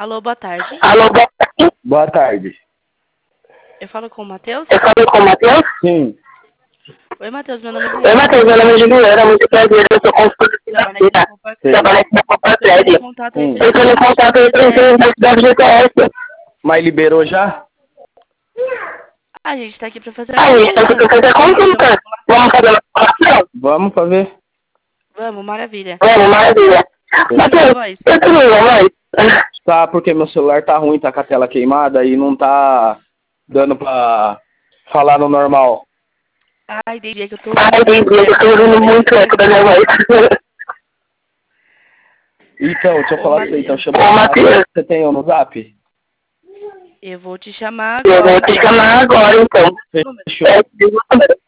Alô, boa tarde. Alô, boa tarde. Eu falo com o Matheus? Eu falo com o Matheus? Sim. Oi, Matheus, meu nome é Oi, Juliana. Matheus, meu nome é Juliana, muito prazer, eu sou consultora Trabalho aqui na financeira. Copa Trabalho aqui na Copa Crédito. contato Eu tô no contato aí pra gente da GTS. Mas liberou já? A gente tá aqui pra fazer A gente tá aqui pra fazer a consulta. Vamos fazer uma informação? Vamos pra ver. Vamos, maravilha. Vamos, maravilha. Matheus, voz. eu tô minha voz? Tá, porque meu celular tá ruim, tá com a tela queimada e não tá dando pra falar no normal. Ai, entendi, é que eu tô Entendi, eu tô ouvindo muito eco da minha voz. Então, deixa eu falar pra você, então, chama o Matheus. Você tem eu no Zap? Eu vou te chamar Eu agora. vou te chamar agora, então. Fechou.